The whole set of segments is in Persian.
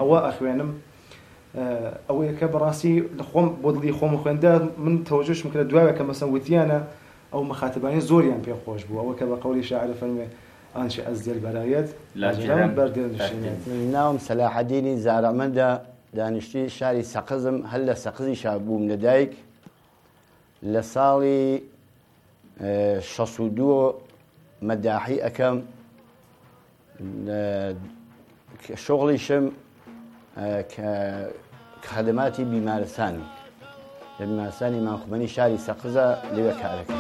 ئەوە ئەخوێنم ئەوەیە کە بەڕاستی لەخۆم بۆ دڵی خۆم خوێندا من تەوەجۆشم کرد دوایە کە مەسەن وتیانە ئەو مخاتبانی زۆریان پێخۆش بوو ئەوە کە بە قەولی شاعر فەرمێ ئانچە ئەزدێل بەرایەت ناوم سەلاحەدینی زارەمەندە دانیشتی شاری سەقزم هەل لە سەقزیشا بووم لەدایک لە ساڵی 62 مەداحی ئەەکەم شغڵیشم خدماتی بیمارستانی لە بیمارستانی ماخوبەنی شاری سەقزە لێوە کارەکە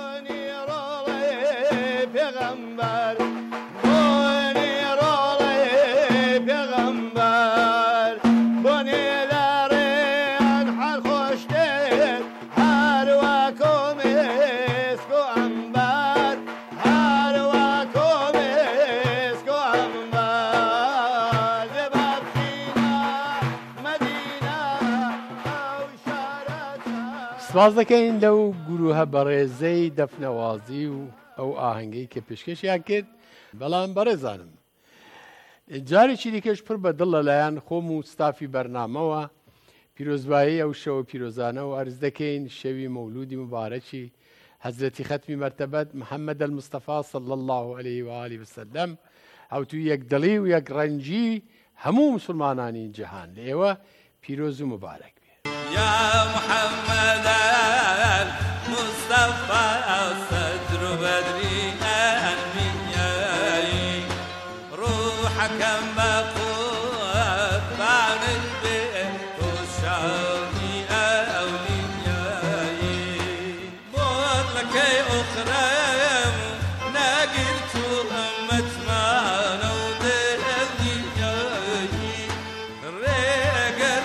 سپاس دەکەین لەو گروهە بەڕێزەی دەفنەوازی و ئەو ئاهەنگەی کە پێشکەشیان کرد. بەڵام بەڕێزانم جارێکی دیکەش پڕ بە دڵ لەلایەن خۆم و ستافی بەرنامەوە پیرۆزبایی ئەو شەوە پیرۆزانە و ئەرز دەکەین شەوی مەولودی مبارەکی حەزرەتی ختمی مەرتەبەت محەممەد المستەفا صلی الله عليه و آله وسلم هەوتوی یەکدڵی و یەکڕەنجی هەموو مسلمانانی جیهان لە ئێوە پیرۆز و مبارەک بێ. يا محمد المصطفى صدر بدري أنبيائي روحك مقود بعد البيت وشعبي أوليائي بطلك أخرام ناقلت أمة معنا ودهنيائي رقد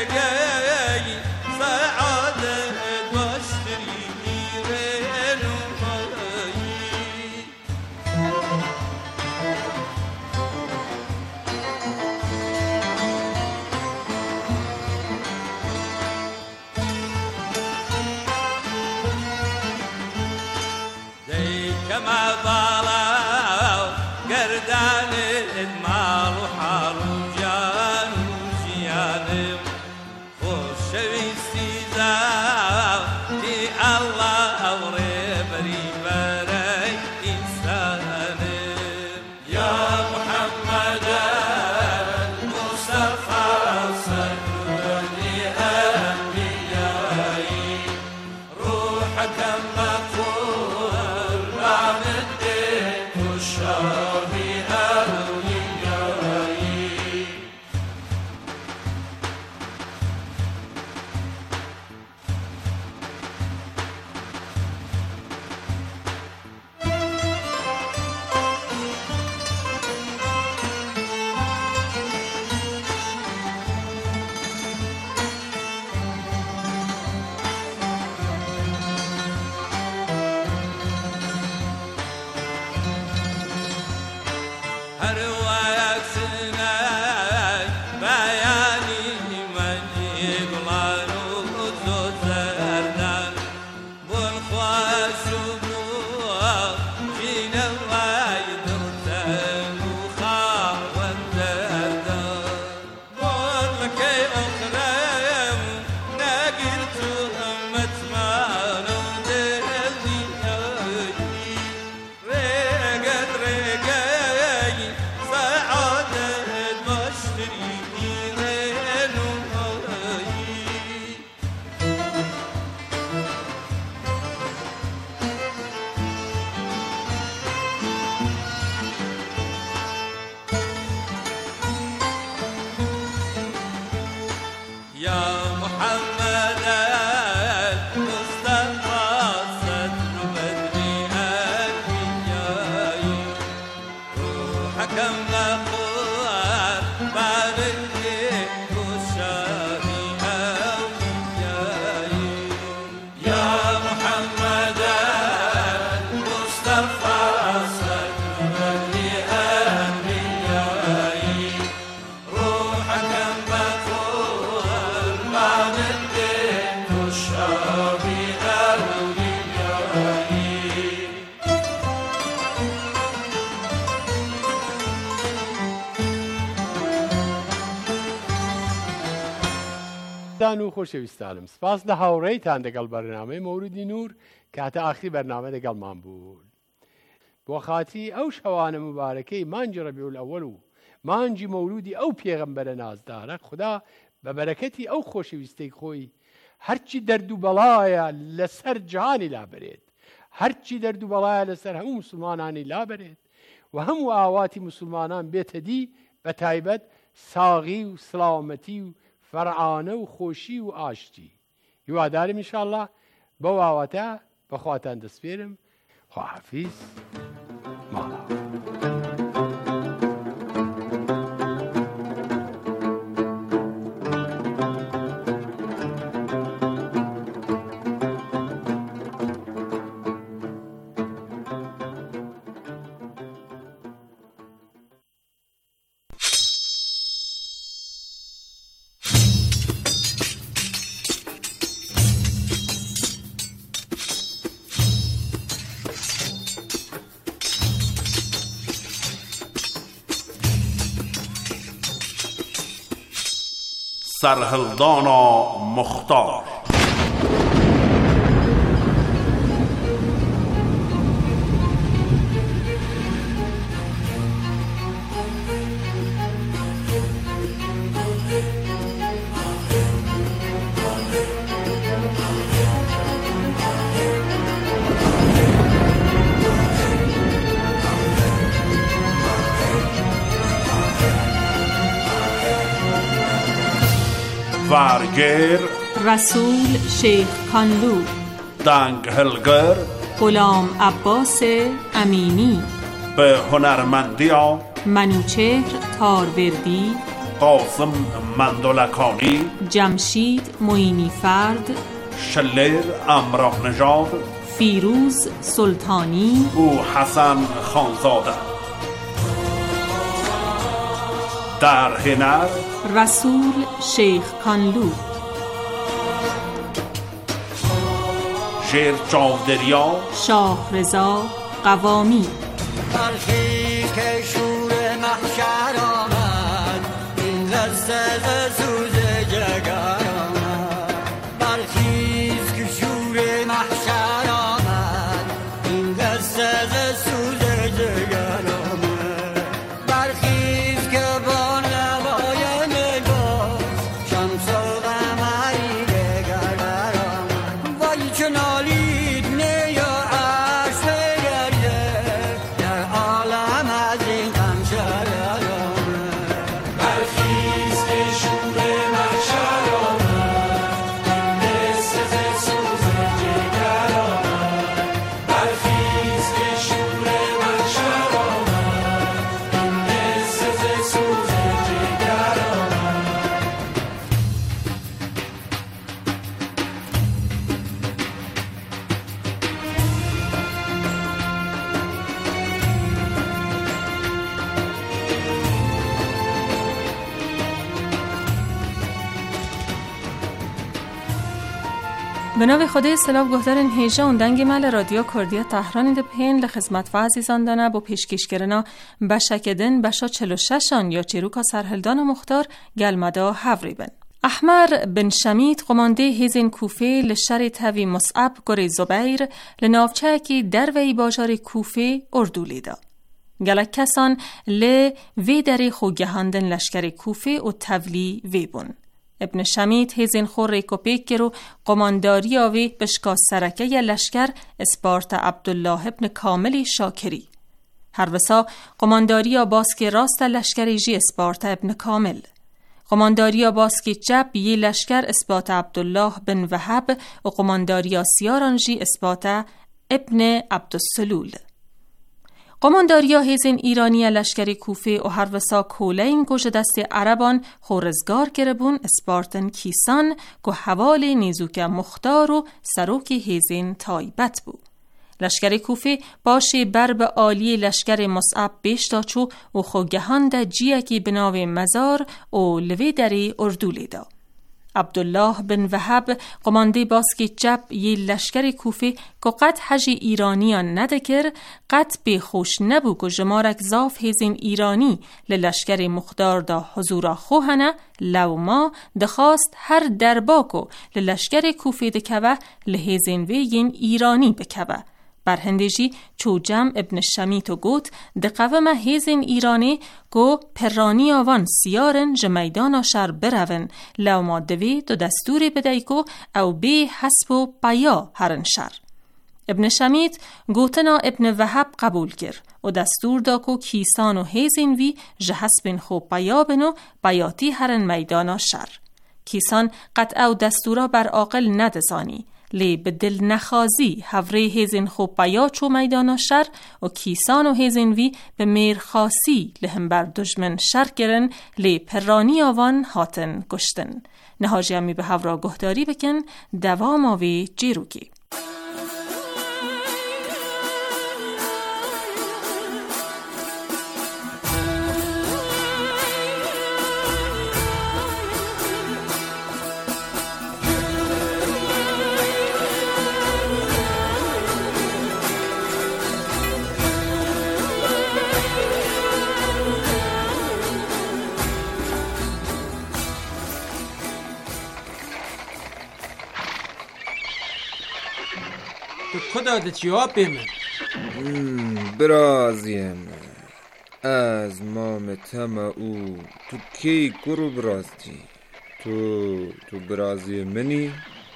كما ضلوا قردان المال وحال وجان وجيان خوش استيزاء في الله أوريب ريبري إنسان يا محمد المصطفى صدر أنبيائي روحك مقول عن الدين والشافي أوليائي هرواك سناي بياني من يقلان وذو زردان والخواش وبوه جينا وايدرتان وخاوة دردان بولك أخرام ناقلت أمة معنا ودهني رقد يا محمد المصطفى صدر بدري أنبيائي روحك مقود بعد الدين والشافي أوليائي يا محمد المصطفى صدر بدري أنبيائي روحك مقود بعد الدين دان و خۆشەویستانم سپاس لە هاوڕێیتان دەگەڵ بەرنامەی مەولودی نور کە هاتە ئاخری بەرنامە دەگەڵمان بوون. بۆ خاتی ئەو شەوانە مبارەکەی مانجی ڕەبیعول ئەوەل و مانجی مەولودی ئەو پێغەمبەرە نازدارە، خوددا بە بەرەکەتی ئەو خۆشەویستەی خۆی هەرچی دەرد و بەڵایە لەسەر جهانی لابرێت، هەرچی دەرد و بەڵایە لەسەر هەموو مسلمانانی لابرێت و هەموو ئاواتی مسلمانان بێتە دی، بە تایبەت ساغی و سلامەتی و فەرعانە و خۆشی و ئاشتی. هیوادارم ئینشاءالله بەو ئاواتە بەخواتان دەسپێرم. خواحافیز ماڵا. سرهلدانا مختار. ورگر رسول شیخ کانلو، دنگ هلگر غلام عباس امینی، به هنرمندی منوچهر تاروردی، قاسم مندلکانی، جمشید معینی فرد، شلر امراه نژاد، فیروز سلطانی او حسن خانزاده. در هنر رسول شیخ کانلو، شیر چاودریا شاه رضا قوامی. برخی که شور محشر آمد، این لذت سوز جگر آمد. برخیز که شور محشر آمد، این لذت سوز جگر آمد. برخیز که با نوای نگاه شمس و قمری دگر آمد. وای چه نالید نی و عرش بگرده، در عالم از این غم شرر آمد. برخیز که شور محشر آمد، این لذت سوز جگر آمد. برخیز که شور محشر آمد، این لذت سوز جگر آمد. به نام خدای سلام گهدارن هیجا اندنگ مال رادیو کردی تهران ده پین لخدمت و عزیزان دانه با پیشکشگرنا بشکدن بشا 46 یا چیروکا سرهلدان مختار گلمدا هوری بن. احمر بن شمید قمانده هیزن کوفه لشر تاوی مصعب گری زبیر لناوچه کی در وی باجار کوفه اردو لیدا. گلک کسان وی دری خوگهاندن لشکر کوفه و تولی وی بون. ابن شمید هیزین خور ریکوپیک گرو قمانداری آوی بشکا سرکه ی لشکر اسپارت عبدالله ابن کاملی شاکری. هر وسا قمانداری آباس که راست لشکر جی اسپارت ابن کامل. قمانداری آباس که جب یی لشکر اسپارت عبدالله بن وهب و قمانداری آسیاران جی اسپارت ابن عبدالسلول. قمانداریا هیزین ایرانی لشکری کوفه و هر وسا کولین گوش دست عربان خورزگار کربون اسپارتن کیسان که حوال نیزوک مختار و سروک هیزین تایبت بو. لشکری کوفه باشه برب عالی لشکر مصعب بیشتاچو و خوگهان ده جیکی بناو مزار و لوی دری اردو لیدا. عبدالله بن وهب قمانده باسکی جب یه لشکر کوفه که قد حجی ایرانیان ندکر قد به خوش نبو که جمارک زاف هزین ایرانی للشکر مختار دا حضورا خوهنه لو ما دخواست هر درباکو للشکر کوفه دکوه لهزین ویگین ایرانی بکوه. بر هندجی چوجم ابن شمیت و گوت دقوه ما هزین ایرانی گو پرانی آوان سیارن جمیدان شر برون لو ما دوی دو دستوری بدهیکو او بی حسب و پیا هرن شر. ابن شمیت گوتنا ابن وهب قبول کرد و دستور داکو کیسان و هزین وی جهسبین خو پیا بنو پیاتی هرن میدانا شر. کیسان قطع او دستورا بر عاقل ندزانی لی به دل نخازی هوره هزین خوب بیا چو میدانا شر و کیسان و هزین وی به میر خاصی لهم بر دشمن شر گرن لی پرانی آوان هاتن گشتن. نهاجی همی به هورا گهداری بکن دوام آوی جیروکی. تو کداده چی ها پیمن؟ برازیم از مامتم او تو کی کرو برازی؟ تو برازی منی؟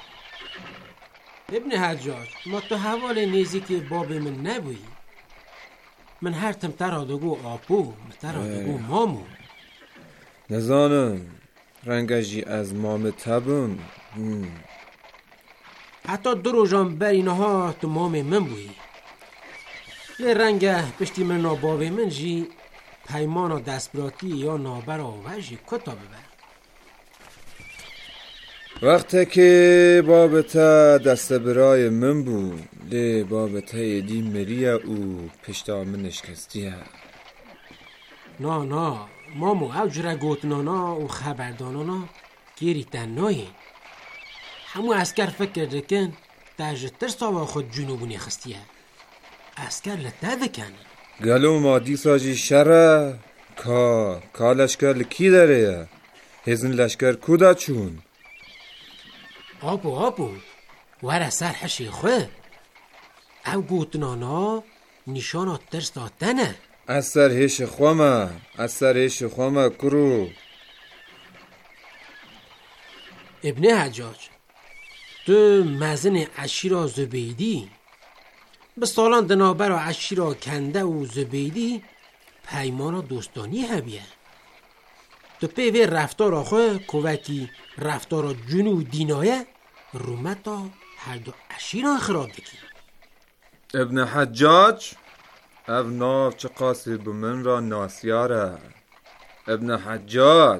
ابن حجاج ما تو حوال نیزی که باب من نبوی من هر تم ترادگو آپو ترادگو مامو نزانم رنگجی از مامتبم حتی دو روزان بر اینها تو مام من بویی یه رنگه پشتی من ناباوی من جی پیمان و دستبراتی یا نابر آوژی کتا ببر وقتی که بابتا دست برای من بود لی بابتا یدی مریه او پشتا من نشکستیه نه مامو او جره گوتنانا و خبردانانا گیری تنهایی همو اسکر فکر دکن تاجتر ساوا خود جنوبونی خستیه اسکر لطه دکن گلو مادی ساجی شره کا لشکر لکی داره هزن لشکر کودا چون آبو وره سر حشی خواه او گوتنانا نشانا ترس دادنه از سر هش خوامه کرو ابن حجاج تو مزن عشیرا زبیدی به سالان دنابر و عشیرا کنده و زبیدی پیمانا دوستانی هبیه تو پیوه رفتار آخواه کوکی رفتار جنو دینایه رومتا هر دو عشیرا خراب دکی ابن حجاج او ناف چه قاسی بمن را ناسیاره ابن حجاج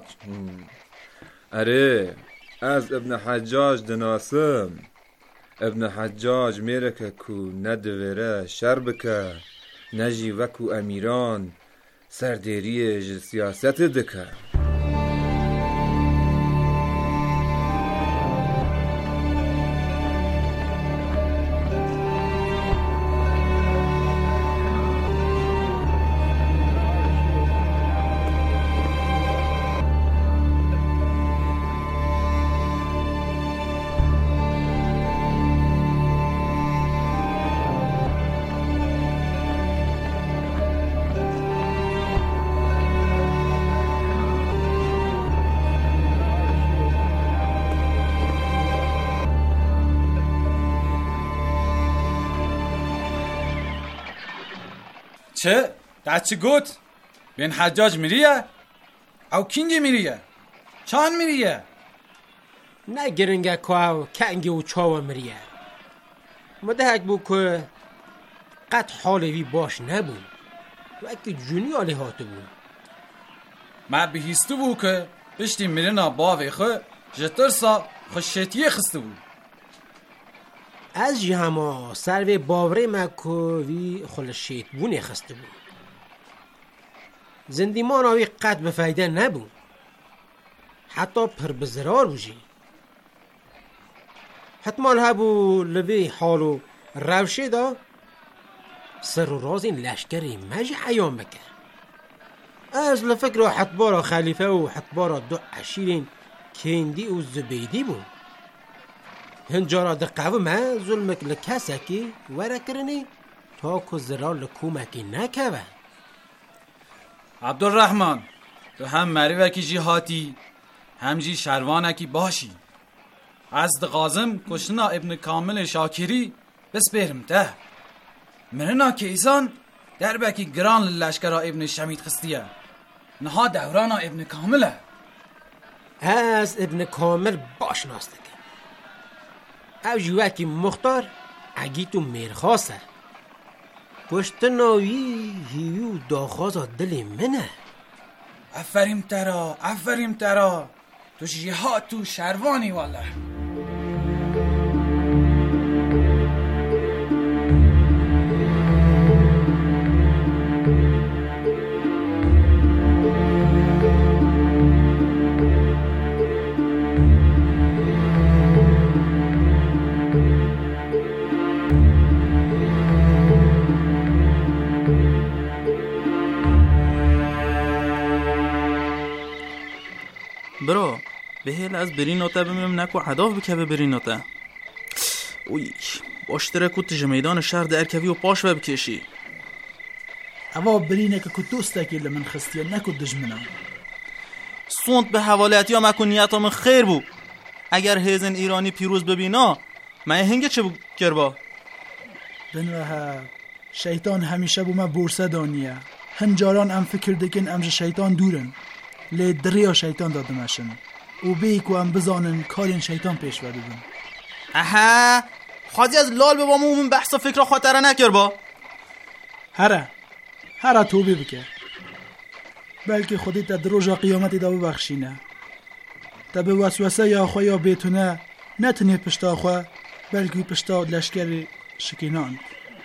اره از ابن حجاج دناسم ابن حجاج میره که کو ندوره شربکه نجی وکو امیران سردیری سیاست دکه چه؟ چی گوت؟ بین حجاج میریه؟ او کینگی میریه؟ چان میریه؟ نه گرنگه که کنگی و چاو میریه مدهک بو که قد حالوی باش نبون و اکی جونی آلی هاتو بون ما بهیستو بو که پشتی میرینا باوی خو جترسا خوشیتیه خسته بود از جی هما سروی باوره مکووی خلشیت بونه خسته بود زندیمان آوی قد بفایده نبود حتی پر بزرار بوشی حتمال هبو لوی حالو روشه دا سر و راز این لشکری مجی عیان بکر. از لفکر حتبارا خلیفه و حتبارا دو عشیرین کندی و زبیدی بود. هنجارا دقیقه من ظلمک لکسکی ورکرنی تا که زرا لکومکی نکوه. عبدالرحمن تو هم مریوکی جهاتی هم جی شروانکی باشی. از قاسم کشنا ابن کامل شاکری بسپرم ته. مرنا کیسان دربکی گران لشکرا ابن شمید خستیه. نها دورانا ابن کامله. از ابن کامل باش ناسته که او جوکی مختار اگی تو میرخواسته پشتناوی هیوی داخوازا دل منه. افریم ترا تو جهات تو شروانی والله. برا بهل از برین نوته بمیم نکو عداف بکوه برین نوته. اوی باشتره کت جمیدان شهر در کوی و پاش و بکشی. اوا برینه که کتوسته که لمن خستیه نکو دجمنه. سوند به حوالیتی ها مکو نیت من خیر بو. اگر هیزن ایرانی پیروز ببینا من هنگه چه بو کربا؟ بنوه شیطان همیشه بو من بورسه دانیه. هنجاران ام فکر دکن امج شیطان دورن. لی دریا شیطان دادمشن و بیکو هم بزانن کارین شیطان پیش برده بون. اها خواهدی از لال به بامو من بحثا فکر خاطره نکر با؟ هره توبه بکر بلکه خودی تا دروجا قیامتی دا ببخشینه تا به وسوسه یا خواه یا بیتونه نتنه پشتا خواه بلکه پشتا لشکر شکینان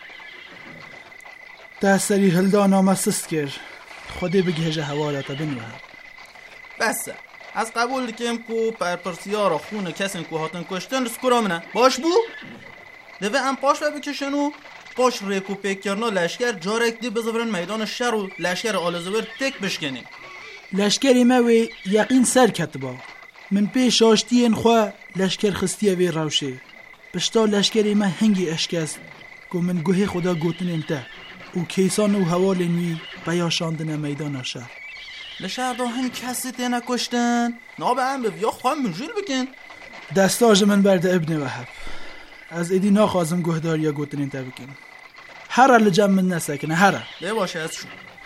تا سری هلدان آمسست کر خودی بگهجه هوالا تا بنوه. بسه از قبول دکیم کو پرپرسیارا خون کسین کو هاتن کشتن رسکورا منه باش بو دوه ام پاش و بکشن و پاش ریکو پیکرنا لشکر جارک دی بزورن میدان شهر و لشکر آلزور تک بشکنی. لشکری موی یقین سر کتبا من پیش آشتین خواه لشکر خستیه وی روشه پشتا لشکری من هنگی اشکست که من گوه خدا گوتن انته و کیسان و حوالنوی بیاشاندن میدان شهر. لشهر دا هم کسی تینه کشتن نابه هم به یا خواه منجول بکن. دستاج من برده ابن وحب از ایدی ناخوازم گهدار یا گوتن انته بکن. هره لجم من نسکنه هره ده باشه از شو.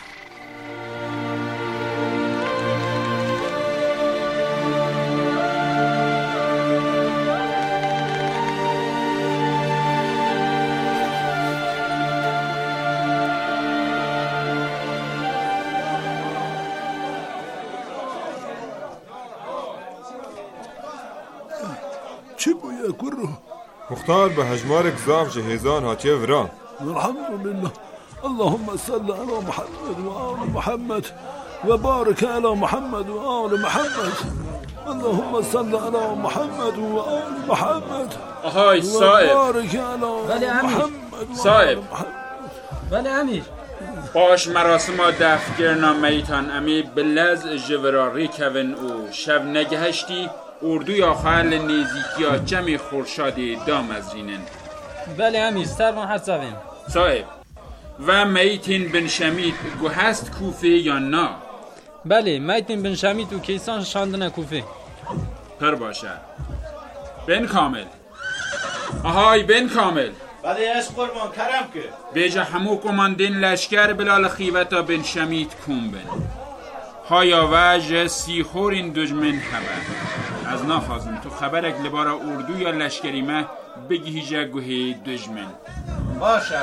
چی بویه کرو؟ مختار به هجمار گزاف جهیزان هاتیه ورا. الحمدلله اللهم صل على محمد و آل محمد و بارك على محمد و آل محمد. اللهم صل على محمد و آل محمد. آهای صاحب. بارك على محمد. صاحب. بله امیر. باش مراسم دفگرنا میتان امی بلز جوراری کون او شب نگهشتی اردوی آخر نیزیکی ها جمعی خورشادی دام از رینن. بله امیر سرمان هر زویم. صاحب و میتین بن شمید گو هست کوفه یا نه؟ بله میتین بن شمید و کیسان شاندن کوفه. پر باشه. بن کامل. آهای بن کامل. بله از قربان کرم که بیجا همو کماندین لشکر بلال خیوتا بن شمید کن بن هایا وجه سیخورین دجمن خبر از نافازم تو خبرک لبارا اردو یا لشکری مه بگی هیجا گوهی دجمن باشه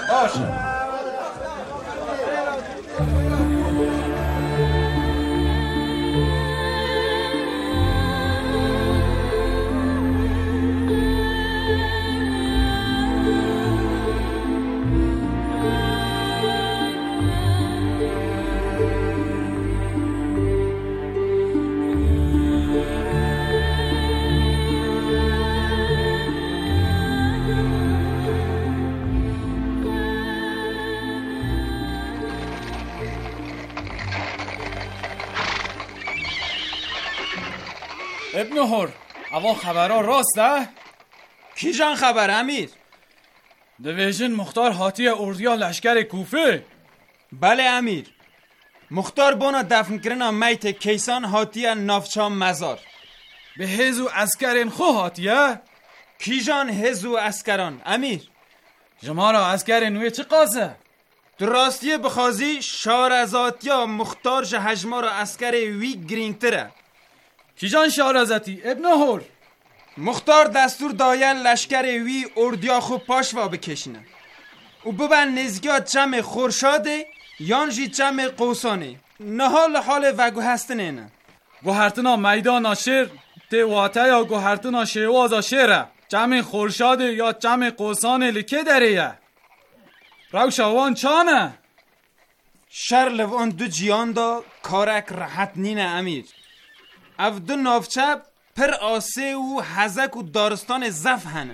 ابن هر اوا خبرها راسته؟ کی جان خبر امیر؟ دویژن مختار هاتی اردیا لشکر کوفه. بله امیر. مختار بونا دفن کرنا میت کیسان هاتیه نافچام مزار. به هزو اسکرین خو هاتیه؟ کی جان هزو اسکران امیر؟ جمارا اسکر نوی چه قاسه؟ در راستی بخوازی شارزاتیا مختار جهجمار اسکر وی گرینگتره. کی جان شارزاتی ابن هر؟ مختار دستور داین لشکر وی اردیا خو پاشوا بکشینه و ببن نزگیات جمع خورشاده یانجی جمع قوسانه نهال حال وگو هستنه نه گوهرتنا میدان آشیر تیواته یا گوهرتنا شیواز آشیره جمع خورشاده یا جمع قوسانه لکه دریه روشاوان چانه شر لوان دو جیان دا کارک راحت نینه امیر او دو نافچه پر آسه و حزک و دارستان زف هنه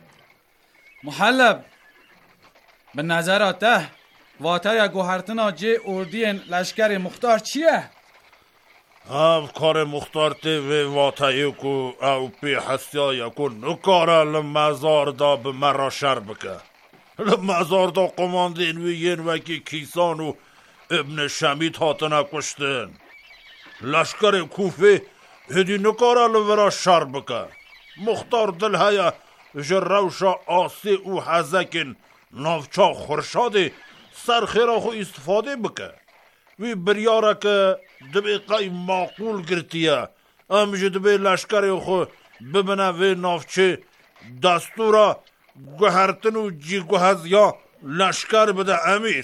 محلب به نظراته واته یا گوهرتنا جه اردی لشکر مختار چیه؟ او کار مختار تی و واته کو او پی حسیا یکو نکاره لمزار دا به مرا شر بکه لمزار دا قماندین و ین وکی کیسان و ابن شمید هاتنه کشتن لشکر کوفه هدی نکاره لورا شر بکه مختار دل هیا جروشا آسی او حزکن نافچا خورشاده سرخیرا خو استفاده بکه وی بریاره که دبیقای معقول گرتیه امجه دبی لشکر خو ببنه وی نافچه دستورا گوهرتن و جی گوهزیا لشکر بده امیر.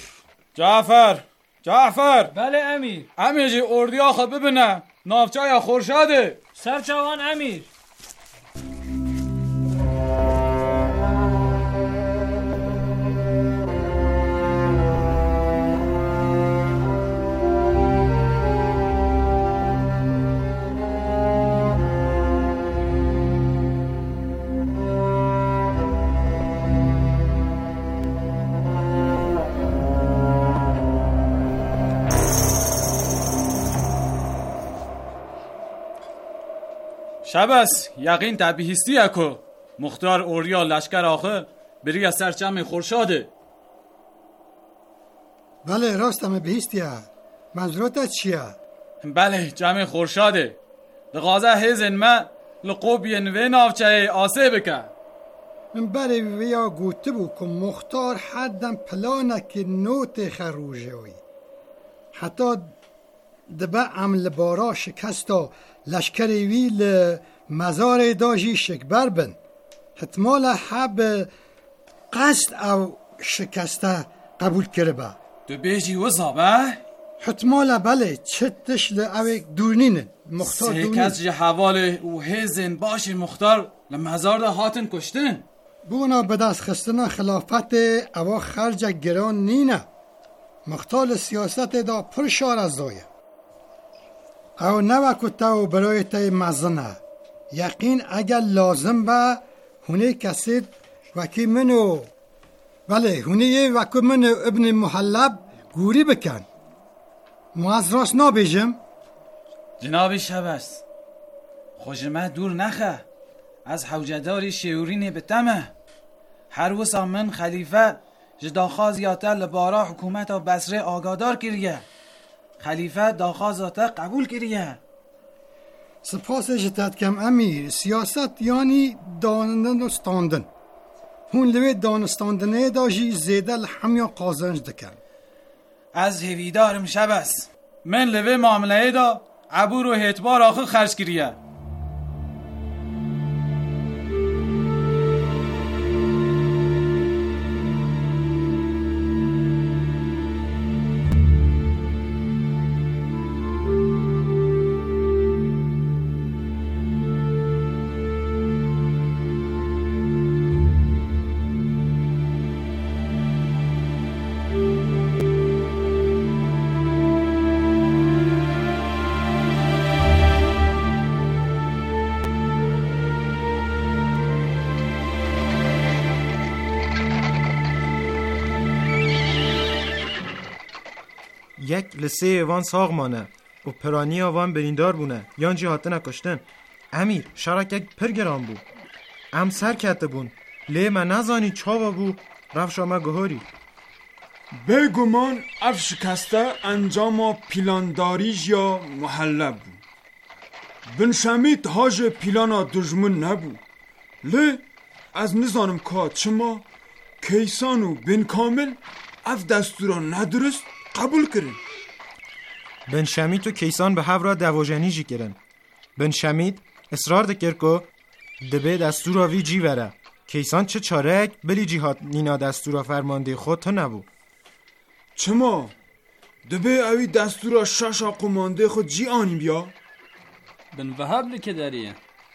جعفر بله امیر. امیر جی اردیا خو ببنه نافچه یا خورشاده سرچوان امیر. شبس یقین تبیهستی اکو مختار اوریا لشکر آخه بری سرچم خورشاده. بله راستم بهیستیه. منظورت چیه؟ بله جمع خورشاده لغازه هزن ما لقوبی نوی نافچه آسه بکن. من برای ویا گوته بو که مختار حدم پلانه که نوت خروجه وی حتی دبا عمل بارا شکستا لشکری وی لمزار داجی شکبر بن احتمال حب قصد او شکسته قبول کرده تو بیجی وزا به؟ احتمال بله چتش لعوه دورنینه مختار دورنینه سیکس جه حواله و هزن باشه مختار لمزار ده هاتن کشتن بونا به دست خستنا خلافت او خرج گران نینه مختار سیاست دا پر شار از دایه او نوکو تاو برای تای مزنه یقین اگر لازم با هونه کسی وکی منو بله هونه وکی منو ابن محلب گوری بکن از راست نابیجم جناب شبس خوشمه دور نخه از حوجداری شیورین بتمه هر وسا من خلیفه جداخواز یاته لبارا حکومت بصره آگادار کریه خلیفه داخوازاته قبول کریه سپاس جتت کم امیر سیاست یعنی دانندن و ستاندن هون لوی دانستاندنه داجی زیده لحمیا قازنج دکن از هویدارم شبس من لوی معامله دا عبور و اعتبار آخر خرج کریه یک لسه وان ساغ مانه و پرانی وان بریندار بونه یان جی هاتنه کشتن امیر شرکت پر گران بو ام سر کته بون لی من نزانی چاوا بو رفش آمه گهاری بگمان اف شکسته انجام پیلانداریج یا محلب بو بن شمید هاج پیلانا دجمن نبو لی از نزانم که چما کیسان و بن کامل اف دستورا ندرست قبول کرن بن شمید و کیسان به هفرا دواجنی جی کرن بن شمید اصرار دکر که دبه دستورا وی جی وره کیسان چه چارک بلی جیهات نینا دستورا فرمانده خود تا نبو چما دبه اوی دستورا شاشا قمانده خود جی آنی بیا بن وهب لکه داریه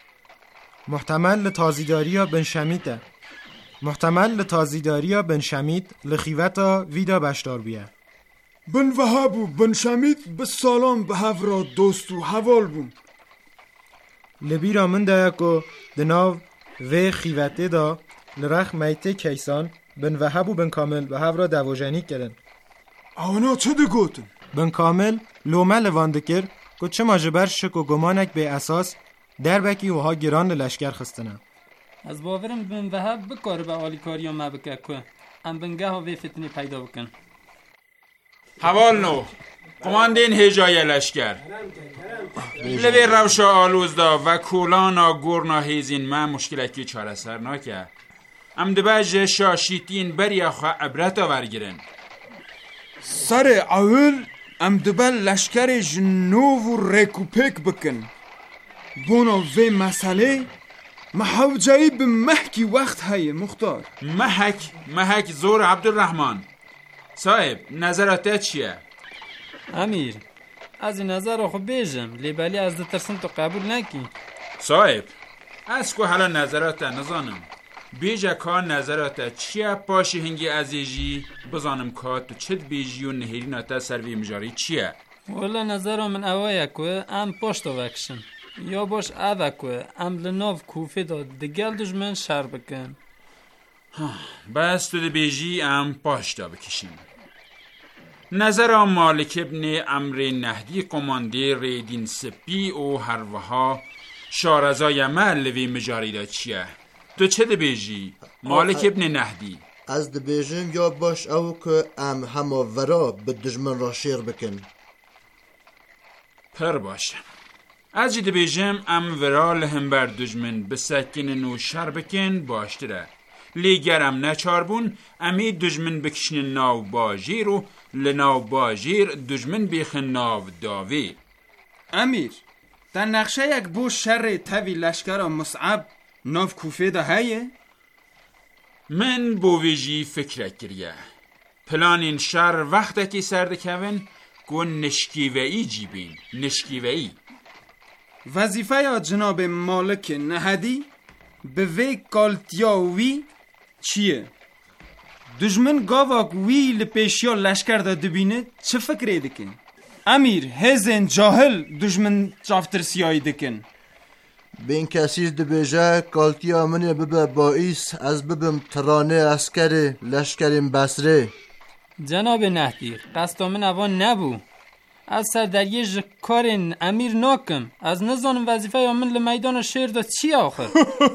محتمل لتازیداریا بن شمیده محتمل لتازیداریا بن شمید لخیوتا ویدا بشدار بیه بن وهب و بن شمید به سلام به هفرا دوست و حوال بون لبیرا من دایا که دناو و خیوته دا لرخ میته کیسان بن وهب و بن کامل به هفرا دواجنی کرن اونا چه ده گوتن؟ بن کامل لومه لوانده کر که چه ماجبر شک و گمانک به اساس دربکی و ها گران لشکر خستنه از باورم بن وهب بکار به آلیکاری ما بکه که ام بنگه ها وی فتنی پیدا بکن حوال نو قماندین هجای لشکر لبی روشا آلوز دا و کولانا گورنا هیزین ما مشکلکی چاره سر ناکه ام دباج شاشیتین بریا خواه عبرتا ورگرن سر اول ام دبل لشکر جنو و ریکوپیک بکن بونا وی مسئله محوجهی به محکی وقت های مختار محک زور عبدالرحمن صاحب نظرات چیه؟ امیر از این نظر خو بیجم لیبالی از ده ترسم تو قبول نکی صاحب از که حالا نظرات نزانم بیجه که نظرات چیه پاشی هنگی ازیجی بزانم که تو چد بیجی و نهیرینات سروی مجاری چیه؟ والا نظرم من اوه که ام پاشتو وکشن یا باش اوه که ام لناف کوفه دا دگل دجمن شر بکن بس تو ده بیجی ام پاشتا بکشیم نظر مالک ابن امر نهدی قمانده ریدین سپی و هروها شارزای ملوی مجاری دا چیه؟ تو چه ده بیجی؟ مالک ابن نهدی از ده بیجیم یا باش او که ام همه ورا به دجمن را شیر بکن پر باشم از جده بیجیم ام ورا لهم بر دجمن بسکن و شر بکن باشتره لیگرم نچار بون امی دجمن بکشن ناو باجیر و لناو باجیر دجمن بیخن ناو داوی امیر در نقشه یک بو شر تاوی لشکر مصعب ناو کوفه ده هایه؟ من بویجی فکر کریه پلان این شر وقت که سرد کون گون نشکیوهی جیبین نشکیوهی وظیفه یا جناب مالک نهدی به وی کالتیاوی چیه؟ دجمن گاواک وی لپیشیا لشکر دا دبینه چه فکره دکن؟ امیر هزین جاهل دجمن چافترسیایی دکن بین کسیز دبیجه کالتیا منی ببه باعث از ببم ترانه اسکر لشکرین بسره جناب نهدی قصد من اوان نبو از سردریه جکارین امیر ناکم از نزانم وظیفه یا من لمیدان شیر دا چی آخر؟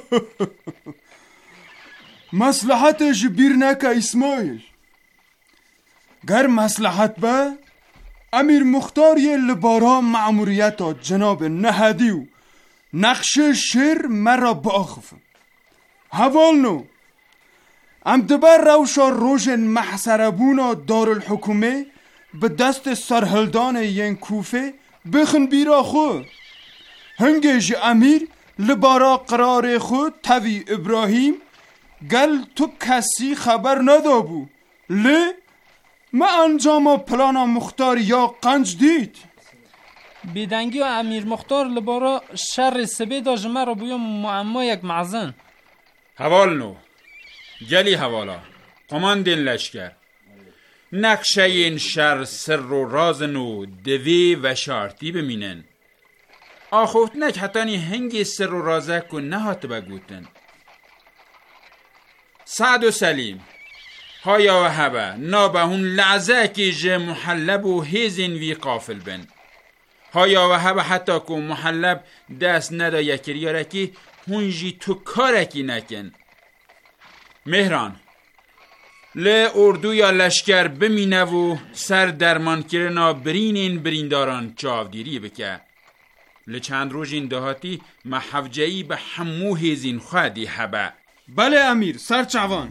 مصلحت جبیر نکه اسماعیل گر مصلحت با امیر مختار یه لبارا معموریتا جناب نهدی و نقش شیر مرا باخفم حوال نو ام دبر روشا روشن محسربونا دارالحکومه به دست سرهلدان ین کوفه بخن بیرا خو هنگیج امیر لبارا قرار خود توی ابراهیم گل تو کسی خبر ندابو لی ما انجام پلانا مختار یا قنج دید بیدنگی و امیر مختار لبارا شر سبه دا جمع را بیام معما یک معزن حوال نو گلی حوالا قماندین لشکر نقشه این شر سر و راز نو دوی و شارتی بمینن آخوت نک حتی نی هنگی سر و رازه کن نهات بگوتن سعد و سلیم هایا و هبه نابهون لعزه که جه محلب و هیزین وی قافل بن هایا و هبه حتی که محلب دست ندا یکریارکی هنجی تو کارکی نکن. مهران ل اردو یا لشکر بمینه و سر درمان کرنا برینین برینداران چاودیری بکه. ل چند روز این دهاتی محفجهی به همو هزین خواهدی هبه. بله امیر، سر چوان.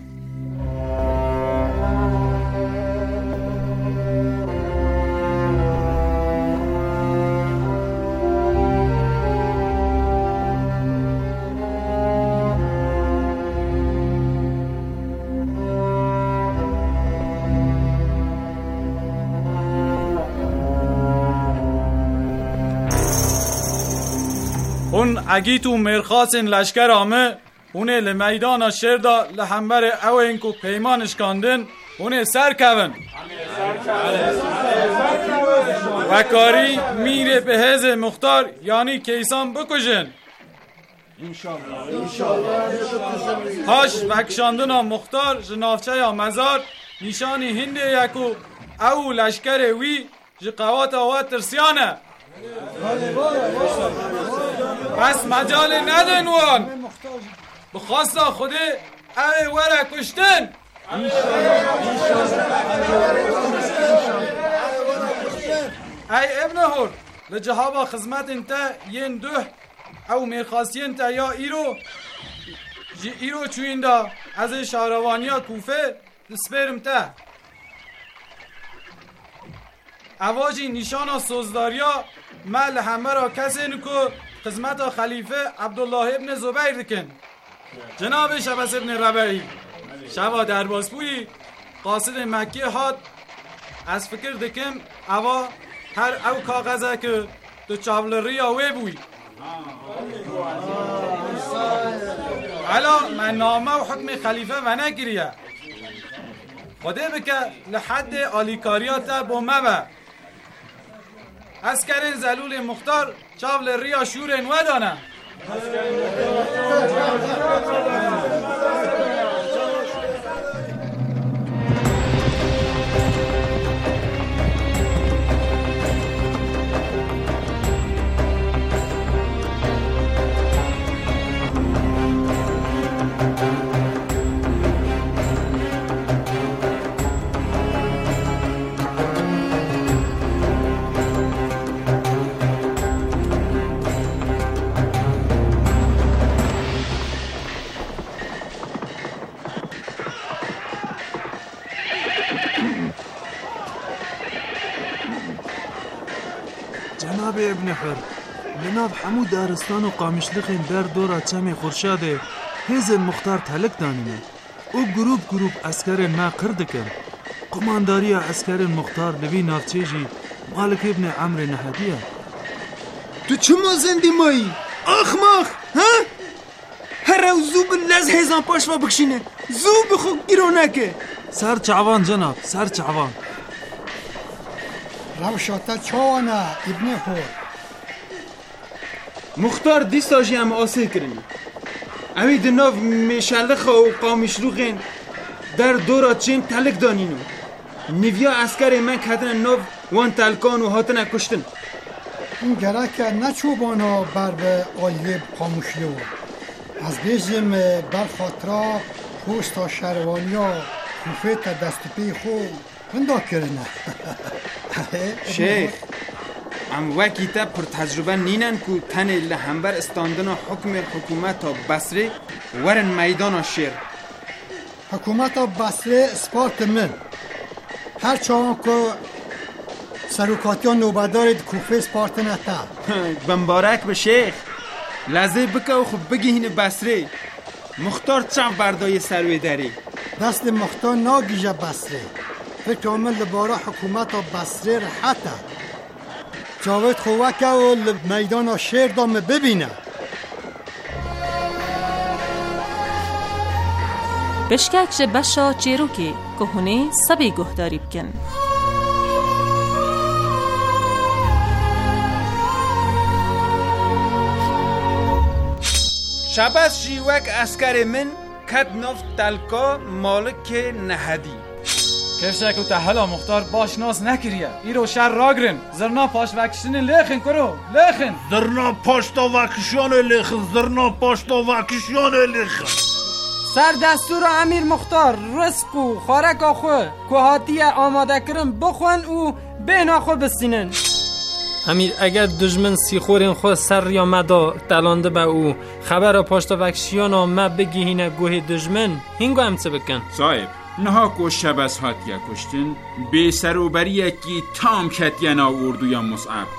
اون اگی تو مرخاسن لشکر آمه اونه لمیدان شردا لحنبر او اینکو پیمانش کاندن اونه سر کون و کاری میره به هز مختار یعنی کیسان بکشن. هاش وکشاندن مختار جنافچه یا مزار نشانی هنده یکو او لشکر وی جقوات آوات ترسیانه. بس مجال ندن وان بخواستا خوده اوه وره کشتن. ای ابن هور لجهابا خزمت انتا ین دوه او میرخاستی انتا یا ایرو چوین دا از شهروانیا کوفه دسپرم تا اواجی نشانا سوزداریا مل همه را کسی نکو خدمت خلیفه عبدالله ابن زبیر دکن. جناب شبس ابن ربعی شبا درباسپوی قاصد مکی هات از فکر دکم اوا هر او کاغذه که دو چاولری آوه بوی علا من نامه و حکم خلیفه و نگریه خوده بکه لحد آلیکاریاتا بومه با اسکرین زلول مختار چاول ریا شورن ودانه. جناب ابن حر لناب حمو دارستان و قامشلخین در دورا چم خورشاده هزن مختار تلک دانینه او گروپ اسکرین ما قردکن قمانداری اسکرین مختار لوی نافچیجی مالک ابن عمر نهدیه. تو چما زندی مایی؟ آخ ماخ ها؟ هر او زوب لز هزان پاشوا بکشینه زوب خود گیرو نکه. سر چعوان جناب سر چعوان روشاته چاوانه ابن حور مختار دیستاجی هم آسه کرنی اوی دناف میشلخ و قامشلوخین در دورا چیم تلک دانینو نویا اسکر من کدن ناف وان تلکان و هاتن کشتن. این گرک نچوبانا بر به آیوب قامشلو از بیزم بر خاطرا پوستا شروانیا کوفه تا دست پی خود بندا کرنه. شیخ ام وکی تا پر تجربه نینن که تن لحنبر استاندن حکم حکومت بصره ورن میدان شیر. حکومت بصره سپارت من هر چون که سروکاتیان نوبدارید کوفه سپارت نتا. بمبارک به شیخ لحظه بکه و خب بگی هین بصره مختار چند بردای سروی داری دست مختار ناگیجه بصره فکر عمل لبارا حکومت بصره رحته جاوید خوکه و میدان شیر دام ببینه. بشککش بشا چیروکی که هونه سبی گهداری بکن. شباز شیوک اسکر من کد نفت تلکا مالک نهدی کفشک و تحلا مختار باش ناس نکریه ایرو شر راگرن زرنا پاش وکشتن لیخن کرو لیخن زرنا پاشتا وکشان لیخن زرنا پاشتا وکشان لیخن سر دستور امیر مختار رزق و خارک آخو که آماده کرن بخون و بین آخو بسینن. امیر اگر دجمن سیخورین خو سر یا مدا دلانده با او خبر پاشتا وکشیان آمه بگیهینه گوه دجمن هنگو همچه بکن صاحب نها کو شبس هاتیا کشتن به سروبری یکی تام کتینا اردو یا مصعب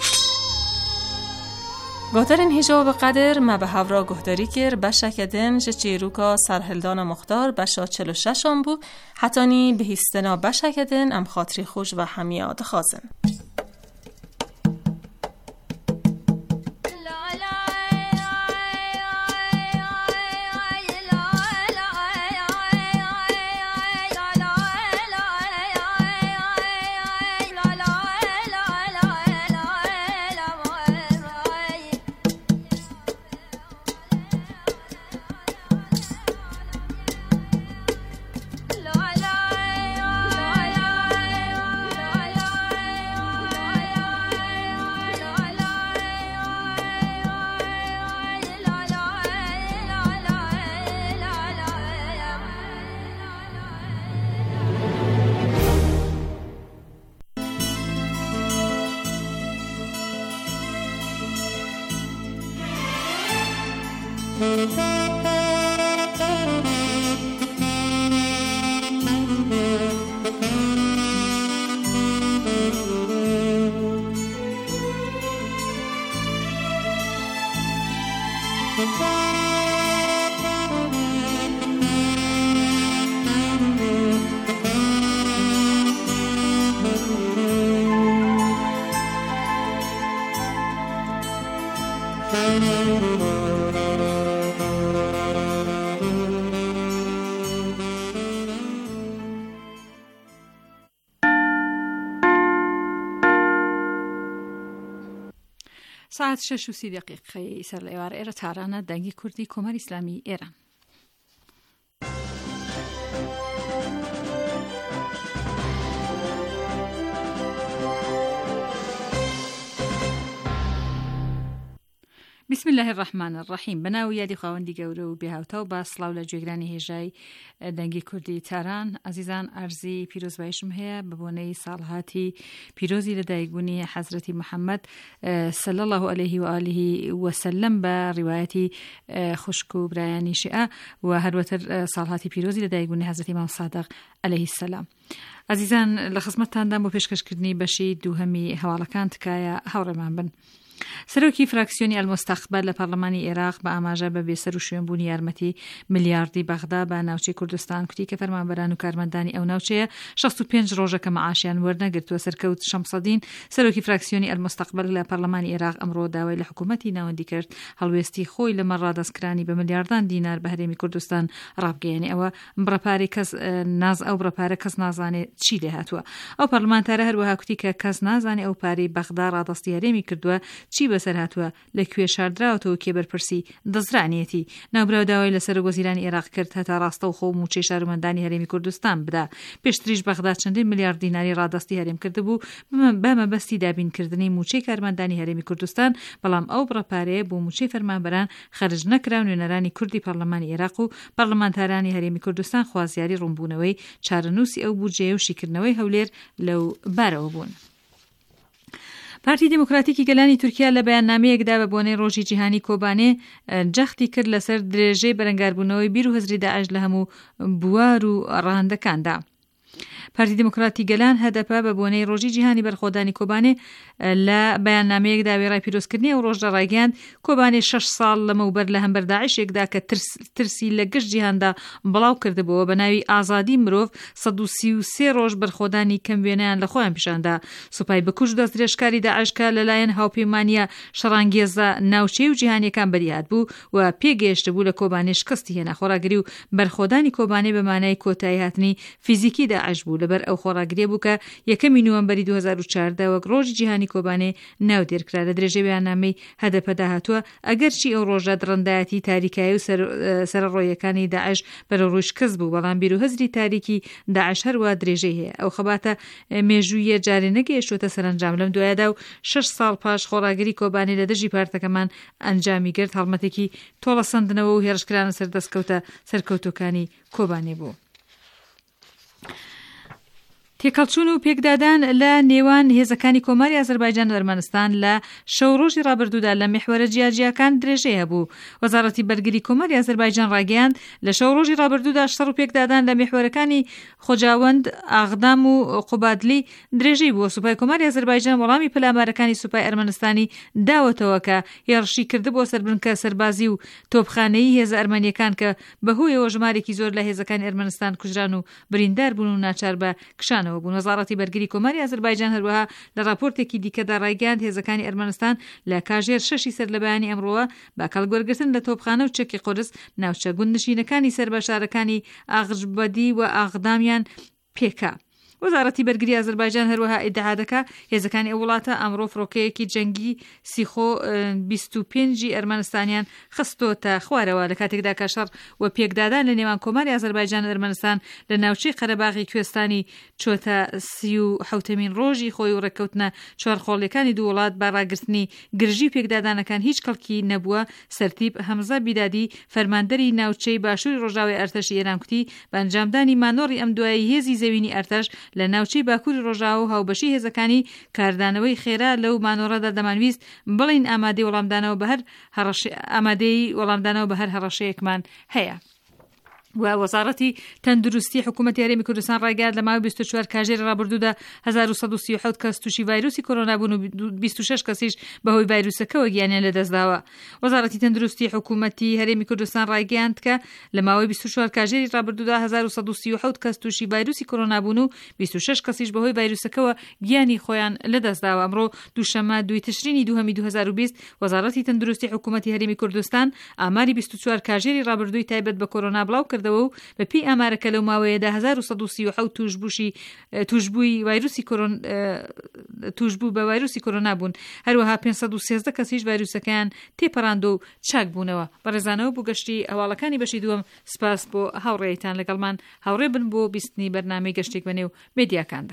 گهدارین هیجا به قدر ما به هورا گهداری کر بشکدن جه چیروکا سرهلدان مختار بشا 46 بو حتانی به هیستنا بشکدن ام خاطری خوش و همیاد خازن. ساعت 6:30 سر لیوار ایران تهران دنگی کردی کمر اسلامی ایران. بسم الله الرحمن الرحیم. بناو یادی خواندی گوره و بهاوتا و با سلاو لجوگرانی هجای دنگی کردی تاران عزیزان ارزی پیروز بایشم هیا ببونه سالهاتی پیروزی لدایگونی حضرت محمد صلی الله علیه و آله و سلم با روایتی خشکو برایانی شیعه و هروتر سالهاتی پیروزی لدایگونی حضرت امام صادق علیه السلام. عزیزان لخصمتان دام و پیشکش کردنی باشی دوهمی حوالکان تکایه هورمان بن. سەرۆکی فراکسیۆنی ئەلمۆستەقبەل لە پەرلەمانی عێراق بە ئاماژە بە بێسەر و شوێنبوونی یارمەتی ملیاردی بەغدا بە ناوچەی کوردستان کوتی کە فەرمانبەران و کارمەندانی ئەو ناوچەیە 65 ڕۆژەکە مەعاشیان وەرنەگرتووە. سەرکەوت شەمسەدین سەرۆکی فراکسیۆنی ئەلمۆستەقبەل لە پەرلەمانی عێراق ئەمڕۆ داوای لە حکوومەتی ناوەندی کرد هەڵوێستی خۆی لەمە ڕادەستکرانی بە ملیاردان دینار بە هەرێمی کوردستان ڕابگەیەنی. ئەوە بڕەپاری کەس ناز ئەو بڕەپارە کەس نازانێت چی لێ هاتووە. ئەو پەرلەمانتارە هەروەها کوتی کە کەس نازانێت ئەو پارەی بەغدا ڕادەستی هەرێمی کردووە چی بەسەر هاتووە لەکوێ شاردراوەتەوە کێبەرپرسی دەزرانیەتی. ناوبراو داوای لەسەر وەزیرانی عێراق کرد هەتا ڕاستە و خۆ و موچەی شارمەندانی هەرێمی کوردستان بدا. پێشتریش بەغدا چەندین ملیارد دیناری ڕادەستی هەرێم کردبوو بە مەبەستی دابینکردنی موچەی کارمەندانی هەرێمی کوردستان، بەڵام ئەو بڕەپارەیە بۆ موچەی فەرمانبەران خەرج نەکرا. نوێنەرانی کوردی پەرلەمانی عێراق و پەرلەمانتارانی هەرێمی کوردستان خوازیاری ڕوونبوونەوەی چارەنووسی ئەو بودجێ و شیکردنەوەی هەولێر لەو بارەوە بوون. پارتی دموکراتیکی گەلانی تورکیا لە بەیاننامەیەکدا بە بۆنەی ڕۆژی جیهانی کۆبانێ جەختی کرد لەسەر درێژەی بەرەنگاربوونەوەی بیر و هەزری داعش لە هەموو بوار و ڕاهەندەکاندا. پارتی دموکراتی گەلان هەدەپە بە بۆنەی ڕۆژی جیهانی بەرخۆدانی کۆبانێ لە بەیاننامەیەکدا وێڕای پیرۆزکردنی ئەو ڕۆژ ڕاگەیاند کۆبانێ 6 ساڵ لەمەوبەر لە هەمبەر داعشێکدا کە ترسی لە گشت جیهاندا بڵاو کردبەوە بە ناوی ئازادی مرۆڤ 133 ڕۆژ بەرخۆدانی کەم وێنەیان لە خۆیان پیشاندا. سوپای بکوژ دەست درێژکاری داعشکە لەلایەن هاوپەیمانیە شەڕانگێزە ناوچەی و جیهانیەکان بەریاد بوو و پێگەیشتبوو لە کۆبانێ شکستی هێنا. خۆراگری و بەرخۆدانی کۆبانێ بە مانای کۆتایی هاتنی فیزیکی داعش بوو لەبەر ئەو خۆڕاگرێ بوو کە 1 نوێمبەری 2014 وەک ڕۆژی جیهانی کۆبانێ ناو دێرکرا. لە درێژەی بەیاننامەی هەدەپەدا هاتووە ئەگەرچی ئەو ڕۆژە دڕندایەتی تاریکایی و سەرڕۆیەکانی داعش بەرەو ڕووش کەس بوو، بەڵام بیرۆهەزری تاریکی داعش هەروە درێژەی هەیە. ئەو خەباتە مێژوویە جارێ نەگەیشتووەتە سەرنجام. لەم دوایەدا و 6 ساڵ پاش خۆڕاگری کۆبانێ لە دژی پارتەکەمان ئەنجامی گرت، هەڵمەتێکی تۆڵە سندنەوە و هێرشکرانە سەردەستکەوتە سەرکەوتەکانی کۆبانێ بوو. تێکەڵچوون و پێکدادان لە نێوان هێزەکانی کۆماری ئازەربایجان و ئەرمەنستان لە شەو ڕۆژی ڕابردوودا لە میحوەرە جیاجیەکان درێژەی هەبوو. وەزارەتی بەرگری کۆماری ئازەربایجان ڕاگەیاند لە شەو ڕۆژی ڕابردوودا شەڕ و پێکدادان لە میحوەرەکانی خۆجاوەند، ئاغدام و قوبادلی درێژەی بووە. سوپای کۆماری ئازەربایجان وەڵامی پەلامارەکانی سوپای ئەرمەنستانی داوەتەوە کە هێرشی کردبووە سەربنکە سەربازی و تۆپخانەیی هێزە ئەرمەنیەکان کە بەهۆیەوە ژمارێکی زۆر لە هێزەکانی ئەرمەنستان کوژران و بریندار بوون و ناچار بە کشان بوون. وەزارەتی بەرگری کۆماری ئازەربایجان هەروەها لە راپۆرتێکی دیکەدا ڕایگەیاند هێزەکانی ئەرمەنستان لە کاژێر 6 سەر لە بەیانی ئەمڕۆوە با کەڵگوەرگرتن لە تۆپخانە و چەکی قودس ناوچە گوندنشینەکانی سەربەشارەکانی ئاغژبەدی و ئاغدامیان پێکا. وەزارەتی بەرگری ئازەربایجان هەروەها ئیدعا دەکات هێزەکانی ئەو وڵاتە ئەمڕۆ فڕۆکەیەکی جەنگی سیخۆ 25 ئەرمەنستانیان خستۆتە خوارەوە لە کاتێکدا کە شەڕ و پێکدادان لە نێوان کۆماری ئازەربایجان و ئەرمەنستان لە ناوچەی قەرەباغی کوێستانی چۆتە 37مین ڕۆژی خۆی و ڕێککەوتنە چوارخۆڵیەکانی دوو وڵات بە ڕاگرتنی گرژی پێکدادانەکان هیچ کەڵکی نەبووە. سەرتیب هەمزە بیدادی فەرماندەری ناوچەی باشووری ڕۆژاوی ئەرتەشی ئێران کوتی بە ئەنجامدانی مانۆڕی ئەم دوایی هێزی زەوینی ئەرتەش لە ناوچەی باکووری ڕۆژاو و هاوبەشی هێزەکانی کاردانەوەی خێرا لەو مانۆڕەدا دەمانویست بڵین ئامادەی وەڵامدانەوە بە هەر هەڕەشەیەکمان هەیە. و وەزارەتی تەندروستی حکوومەتی هەرێمی کوردستان ڕایگەیاند لە ماوەی 24 کاژێری ڕابردوودا 1137 کەس تووشی ڤایرۆسی کۆرۆنا بوون و 26 کەسیش بەهۆی ڤایرۆسەکەەوە گیانیان لەدەستداوە. وەزارەتی تەندروستی حکوومەتی هەرێمی کوردستان ڕایگەیاند کە لە ماوەی 24 کاژێری ڕابردوودا 1137 کەس تووشی ڤایرۆسی کۆرۆنا بوون و 26 کەسیش بەهۆی ڤایرۆسەکەەوە گیانی خۆیان لەدەستداوە. ئەمڕۆ دووشەممە 2 تشرینی 2020 وەزارەتی تەندروستی حکوومەتی هەرێمی کوردستان ئاماری 24 کاژێری ڕابردووی تایبەت بە کۆرۆنا بڵاو کردەوە و بەپی ئامارەکە لەو ماوەیەدا 1137 توشبووی توشبوو بە ڤایرۆسی کۆرۆنا بوون. هەروەها 513 کەسیش ڤایرۆسەکەیان تێپەڕاند و چاک بوونەوە. بەڕێزانەوە بۆ گەشتی هەواڵەکانی بەشی دووەم سپاس بۆ هاوڕێیتان لەگەڵمان هاوڕێ بن بۆ بیستنی بەرنامەی گەشتێک بە نێو مێدیاکاندا.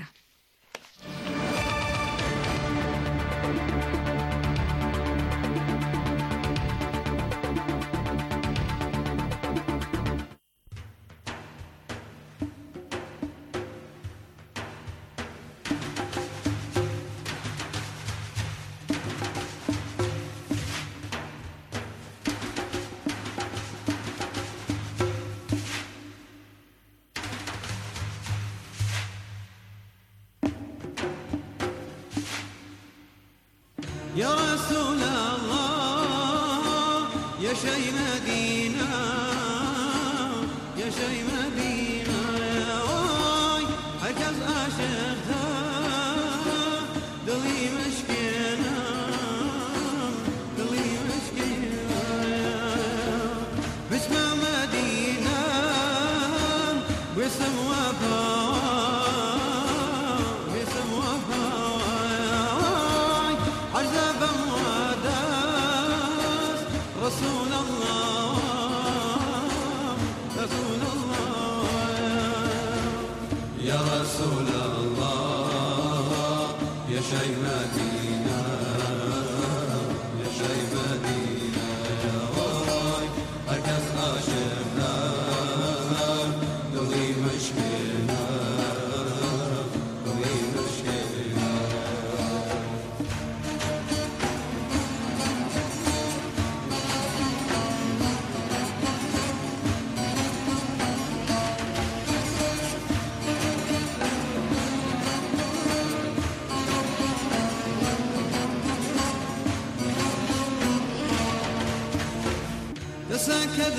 يا رسول الله يا شي مدينة يا شي مدينة حجز عاشقها دلي مشكينة دلي مشكينة باسم مدينة باسم وفا باسم وفا رسول الله رسول الله يا رسول الله يا شي مدينة يا شي مدينة يا واي هركز عاشقنا دلي مشكلنا دلي مشكلنا سكت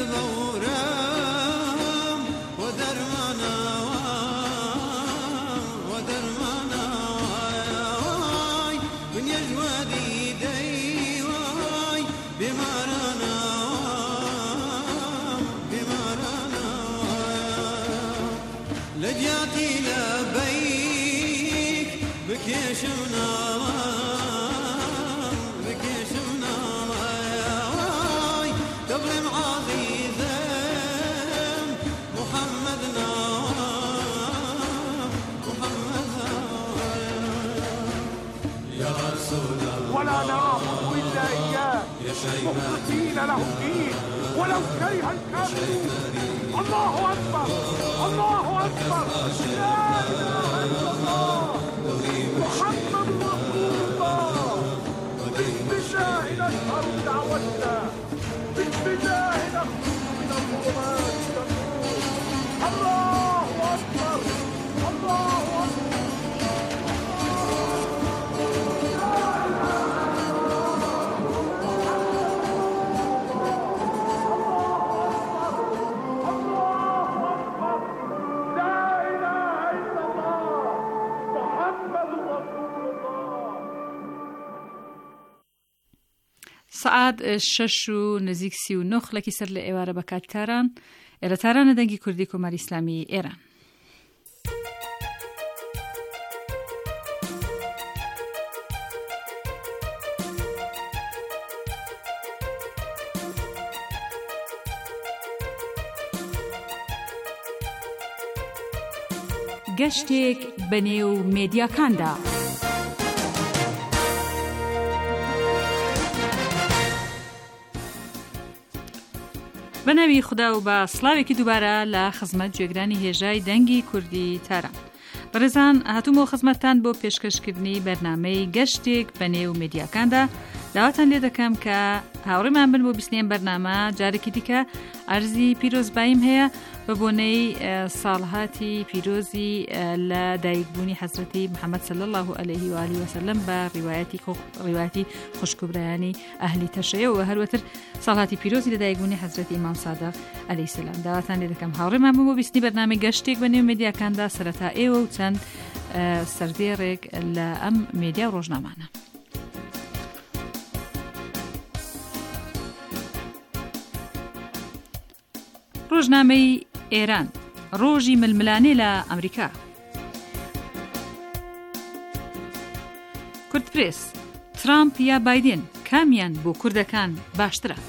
ظورم ودرمانا ودرمانا من يجوادي دي واي بمارانا بمارانا لجياتي لا مخلصين له الدين ولو كره الكافرون. الله أكبر الله أكبر لا إله إلا الله محمد رسول الله. بسم الله نشهر دعوتنا، بسم الله نخرج من الظلمات إلى النور. الله أكبر الله أكبر. سعات 6:39 لەکی سەر لە ئێوارە بەکات تاران ئێرە تارانە دەنگی کوردی کۆماری ئیسلامی ئێران. گەشتێک بەنێو مێدیاکاندا. بەناوی خوددا و بە سڵاوێکی دووبارە لە خزمەت گوێگرانی هێژای دەنگی کوردی تاران. بەڕێزان هاتوومەوە خزمەتتان بۆ پێشکەشکردنی بەرنامەی گەشتێک بەنێو مێدیاکاندا. داواتان لێ دەکەم کە هاوڕێمان بن بۆ بیستنیان بەرنامە جارێکی دیکە ئەرزی پیرۆزباییم هەیە بە بۆنەی ساڵهاتی پیرۆزی لە دایکبوونی حەزرەتی محەممەد صلی الله علیه و آله وسلم بە ڕیواەتی خوشکوبرایانی ئەهلی تەشەیە و هەروەتر ساڵهاتی پیرۆزی لە دایکبوونی حەزرەتی ئیمام سادق عەلەیهی سەلام. داواتان لێ دەکەم هاوڕێمان بن بۆ بیستنی بەرنامەی گەشتێک بەنێو مێدیاکاندا سەرەتا ئێوە و چەند سەردێڕێک لە ئەم مێدیا و ڕۆژنامانە. ڕۆژنامەی ئێران ڕۆژی ململانێ لە ئەمریکا. کوردپرێس ترامپ یا بایدن کامیان بۆ کوردەکان باشترە.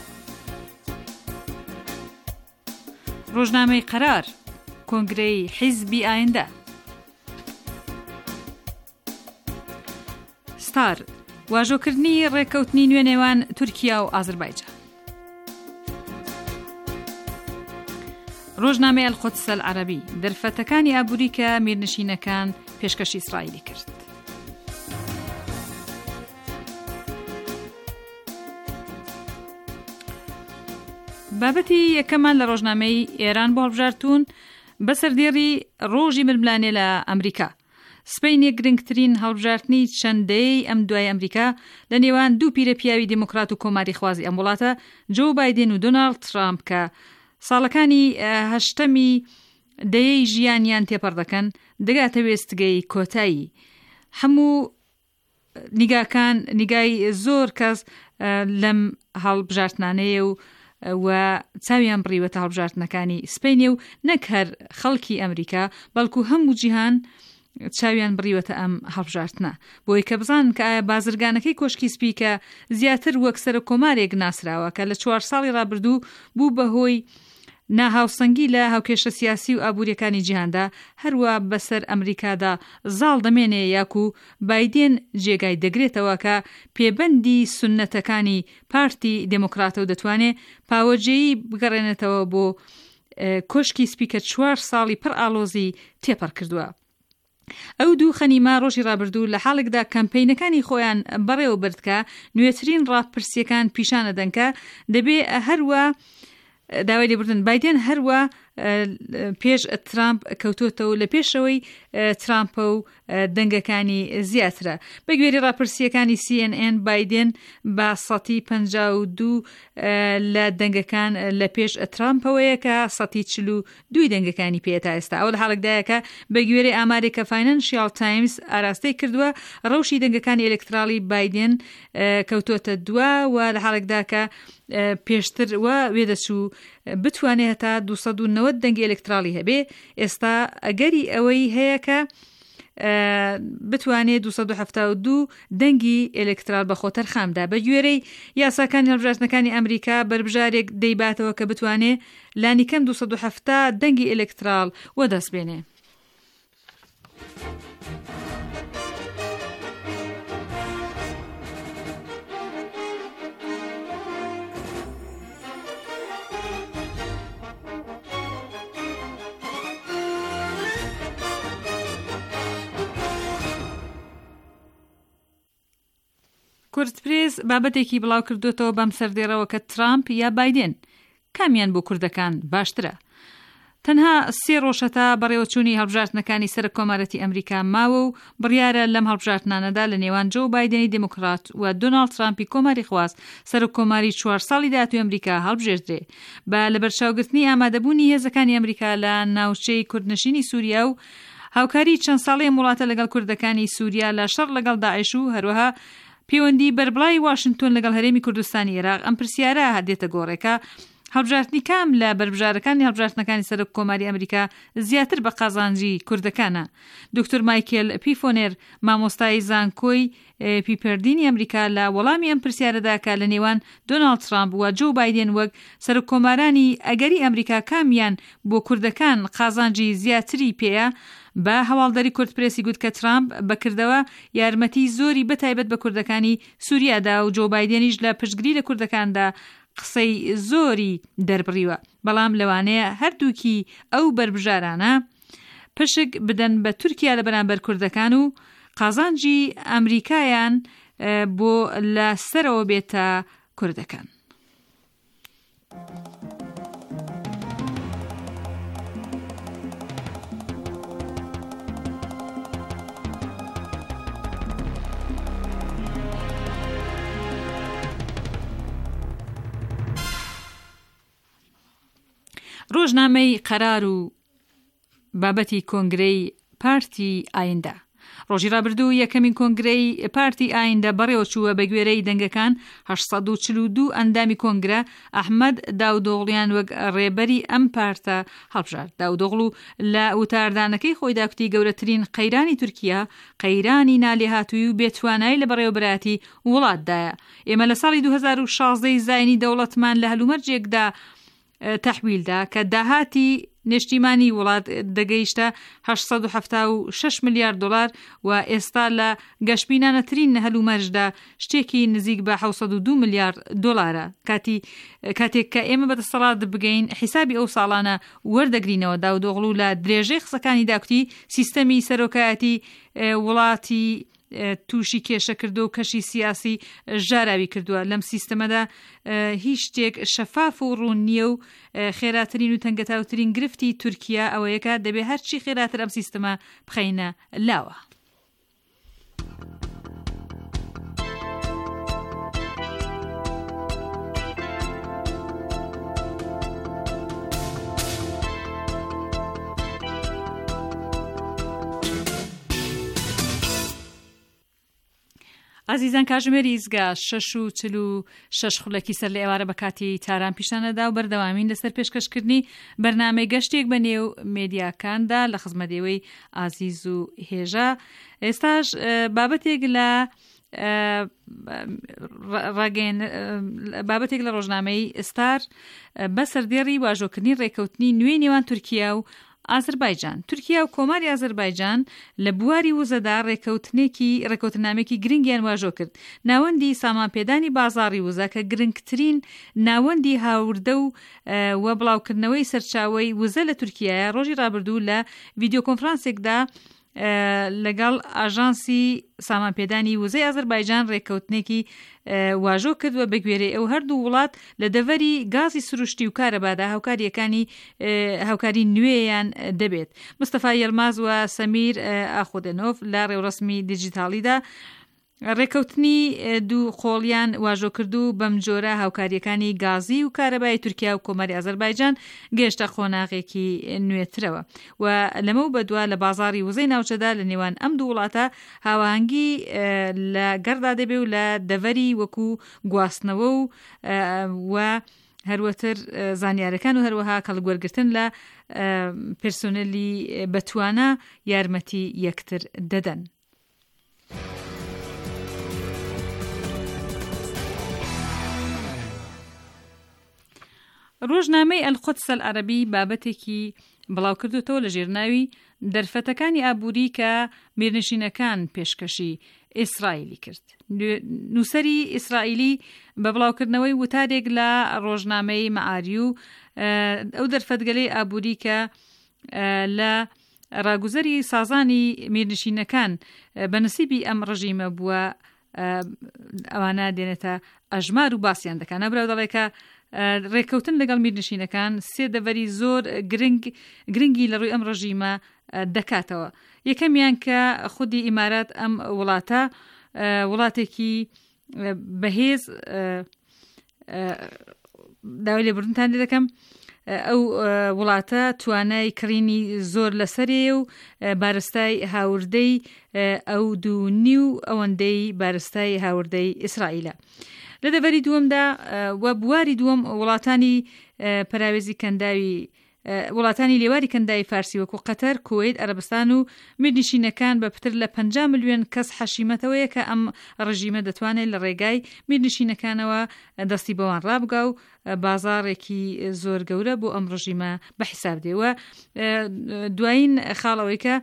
ڕۆژنامەی قەرار کۆنگرەی حیزبی ئایندە. ستار واژۆکردنی ڕێکەوتنی نوێ نێوان تورکیا و ئازەربایجان. ڕۆژنامەی ئەلقودس العەرەبی دەرفەتەکانی ئابووری کە میرنشینەکان پێشکەشی ئیسرائیلی کرد. بابەتی یەکەمان لە ڕۆژنامەی ئێران بۆ هەڵبژارتوون بەسەردێڕی ڕۆژی ململانێ لە ئەمریکا. سپەینێک گرنگترین هەڵبژارتنی چەندەیەی ئەم دوای ئەمریکا لە نێوان دوو پیرە پیاوی دموکرات و کۆماری خوازی ئەم وڵاتە جۆ بایدن و دۆناڵد ترامپ کە ساڵەکانی هەشتەمی دەیەی ژیانیان تێپەڕ دەکەن دەگاتە وێستگەی کۆتایی. هەموو نیگاکان نیگای زۆر کەس لەم هەڵبژارتنانەیە و چاویان بڕیوەتە هەڵبژارتنەکانی سپەینێ و نەک هەر خەڵکی ئەمریکا بەڵکو هەموو جیهان چاویان بڕیوەتە ئەم هەڵبژارتنە بۆی کە بزانن کە ئایا بازرگانەکەی کۆشکی سپی کە زیاتر وەک سەر کۆمارێک ناسراوە کە لە 4 ساڵی ڕابردوو بوو بەهۆی ناهاوسەنگی لە هاوکێشە سیاسی و ئابوووریەکانی جیهاندا هەروە بەسەر ئەمریکادا زاڵ دەمێنێ یاکو بایدن جێگای دەگرێتەوە کە پێبەندی سونەتەکانی پارتی دموکراتە و دەتوانێت پاوەجێیی بگەڕێنێتەوە بۆ کۆشکی سپی کە 4 ساڵی پڕ ئالۆزی تێپەڕ کردووە. ئەو دوو خەنیما ڕۆژی ڕابردوو لە حاڵێکدا کەمپەینەکانی خۆیان بەڕێوە بردکە نوێترین ڕاپرسیەکان پیشانە دەنکە دەبێ هەروە داوای لێبوردن بایدن هەروە پێش ترامپ کەوتوتەوە لە پێشەوەی ترامپە و دەنگەکانی زیاترە. بە گوێرەی ڕاپرسیەکانی CNN بایدن بە 52 لە دەنگەکان لە پێش ترامپەوەیە کە 42 دەنگەکانی پێێتا ئێستا. ئەو لە حاڵێکدایە بە گوێرەی ئامارێکە فاینانشیال تایمز ئاراستەی کردووە ڕەوشی دەنگەکانی ئەلێکترالی بایدن کەوتوتە دووە و لە حاڵێکدا کە پێشتر وە وێدەچوو بتوانێت هەتا 290 دەنگی ئەلێکترالی هەبێ. ئێستا ئەگەری ئەوەی هەیە کە بتوانێت 272 دەنگی ئەلێکترال بە خۆتەر خامدا. بە گوێرەی یاساکانی هەڵبژارتنەکانی ئەمریکا بەربژارێک دەیباتەوە کە بتوانێت لانیکەم 270 دەنگی ئەلێکترال وەدەست بێنێ. کورتپرێز بابەتێکی بڵاو کردوێتەوە بەم سەردێڕەوە کە ترامپ یا بایدن کامیان بۆ کوردەکان باشترە. تەنها 3 ڕۆژەتا بەڕێوەچوونی هەڵبژاردنەکانی سەر کۆمارەتی ئەمریکا ماوە و بڕیارە لەم هەڵبژاردنانەدا لە نێوان جۆ بایدنی دموکرات و دۆناڵد ترامپی کۆماری خواست سەر کۆماری 4 ساڵی داهاتووی ئەمریکا هەڵبژێردرێ بە لەبەرچاوگرتنی ئامادەبوونی هێزەکانی ئەمریکا لە ناوچەی کوردنشینی سووریا و هاوکاری چەند ساڵی وڵاتە لەگەڵ کوردەکانی سووریا لە شەڕ لەگەڵ داعش و هەروەها پەیوەندی بەربڵای واشنگتۆن لەگەڵ هەرێمی کوردستانی عێراق ئەم پرسیارە هەدێتە گۆڕێکە هەڵبژاردننی کام لە بەربژارەکانی هەڵبژاردنەکانی سەر کۆماری ئەمریکا زیاتر بە قازانجی کوردەکانە. دکتۆر مایکل پیفۆنێر مامۆستای زانکۆی پیپەردینی ئەمریکا لە وەڵامی ئەم پرسیارەدا کە لە نێوان دۆناڵد ترامپ و جۆ بایدن وەک سەر کۆمارانی ئەگەری ئەمریکا کامیان بۆ کوردەکان قازانجی زیاتری پێیە بە هەواڵدەری کورتپرێسی گوت کە ترامپ بەکردەوە یارمەتی زۆری بەتایبەت بە کوردەکانی سووریادا و جۆ بایدنیش لە پشتگیری لە کوردەکاندا قسەی زۆری دەربڕیوە. بەڵام لەوانەیە هەردووکی ئەو بەربژارانە پشک بدەن بە تورکیا لە بەرامبەر کوردەکان و قازانجی ئەمریکایان بۆ لە سەرەوە بێتە کوردەکان. ڕۆژنامەی قەرار و بابەتی کۆنگرەی پارتی ئایندە ڕۆژی ڕابردوو یەکەمین کۆنگرەی پارتی ئایندە بەڕێوەچووە بە گوێرەی دەنگەکان 842 ئەندامی کۆنگرە ئەحمەد داودۆغڵیان وەک ڕێبەری ئەم پارتە هەڵبژارد. داودۆغڵ لە وتاردانەکەی خۆی داکوتی گەورەترین قەیرانی تورکیا قەیرانی نالێهاتووی و بێتوانایی لە بەڕێوەبەراتی وڵاتدایە. ئێمە لە ساڵی 2016 زاینی دەوڵەتمان لە هەلومەرجێکدا تەحویلدا کە داهاتی نیشتیمانی وڵات دەگەیشتە 876 میلیارد دلار و ئێستا لە گەشتبینانەترین هەلومەرجدا شتێکی نزیک بە 702 میلیارد دلارە. کاتێک کە ئێمە بەدەسەڵات بگەین حیسابی ئەو ساڵانە وەردەگرینەوە. داودۆغڵ لە درێژەی قسەکانی داکوتی سیستەمی سەرۆکایەتی وڵاتی تووشی کێشە کردو و کەشی سیاسی ژاراوی کردووە. لەم سیستەمەدا هیچ شتێک شەفاف و ڕوون نییە و خێراترین و تەنگەتاوترین گرفتی تورکیا ئەوەیەکە دەبێ هەرچی خێراتر ئەم سیستەمە بخەینە لاوە. عزیزان کاژمێری ئیزگا 6:46 خولەکی سەر لە ئێوارە بە کاتی تاران پیشانەدا و بەردەوامین لەسەر پێشکەشکردنی بەرنامەی گەشتێک بە نێو مێدیاکاندا لە خزمەتێوەی ئازیز و هێژە. ئێستاش بابەتێک لە ڕۆژنامەی ئستار بە سەردێڕی واژۆکردنی ڕێکەوتنی نوێی نێوان تورکیا و ئازەربایجان. تورکیا و کۆماری ئازەربایجان لە بواری وزەدا ڕێکەوتنامێکی گرنگیان واژۆ کرد. ناوەندی سامانپێدانی بازاڕی وزە کە گرنگترین ناوەندی هاوردە و بڵاوکردنەوەی سەرچاوەی وزە لە تورکیایە ڕۆژی ڕابردوو لە ڤیدیۆ کۆنفرانسێکدا لەگەڵ ئاژانسی سامانپێدانی وزەی ئازەربایجان ڕێکەوتنێکی واژۆ کردووە بە گوێرەی ئەو هەردوو وڵات لە دەڤەری گازی سروشتی و کارەبادا هاوکاری نوێیان دەبێت. مستەفا یەلماز و سەمیر ئاخۆدەنۆف لە ڕێوڕسمی دیجیتاڵیدا ڕێکەوتنی دوو قۆڵیان واژۆ کردو بەم جۆرە هاوکاریەکانی گازی و کارەبای تورکیا و کۆماری ئازەربایجان گەشتە خۆناغێکی نوێترەوە و لەمە و بەدووە لە بازاڕی وزەی ناوچەدا لە نێوان ئەم دوو وڵاتە هاوانگی لە گەڕدا دەبێ و لە دەڤەری وەکو گواستنەوە و هەروەتر زانیارەکان و هەروەها کەڵگوەرگرتن لە پرسۆنەلی بەتوانە یارمەتی یەکتر دەدەن. ڕۆژنامەی ئەلقودس العەرەبی بابەتێکی بڵاو کردوتەوە لە ژێرناوی دەرفەتەکانی ئابووری کە میرنشینەکان پێشکەشی ئیسرائیلی کرد. نووسەری ئیسرائیلی بە بڵاوکردنەوەی وتارێک لە ڕۆژنامەی مەعاری و ئەو دەرفەتگەلەی ئابووری کە لە ڕاگوزەری سازانی میرنشینەکان بە نسیبی ئەم ڕژیمە بووە ئەوانە دێنێتە ئەژمار و باسییان دەکەن. نەبراو دەڵێکە ڕێکەوتن لەگەڵ میرنشینەکان سێ دەڤەری زۆر گرنگی لە ڕووی ئەم ڕژیمە دەکاتەوە. یەکەمیان کە خودی ئیمارات ئەم وڵاتە وڵاتێکی بەهێز داوای لێبوردنتان لێ دەکەم، ئەو وڵاتە توانای کڕینی زۆر لەسەرێ و بارستای هاوردەی ئەو دوونی و ئەوەندەی بارستای هاوردەی ئیسرائیلە. لە دەڤەری دووەمدا وە بواری دووەم وڵاتانی کەنداوی وڵاتانی لێواری کەنداوی فارسی وەکو قەتەر، کوێیت، عەرەبستان و میرنشینەکان بە پتر لە 50 ملیۆن کەس حەشیمەتەوەیە کە ئەم ڕژیمە دەتوانێت لە ڕێگای میرنشینەکانەوە دەستی بەوان ڕابگا و بازاڕێکی زۆر گەورە بۆ ئەم ڕژیمە بەحیساب دێوە. دوایین خاڵەوەی کە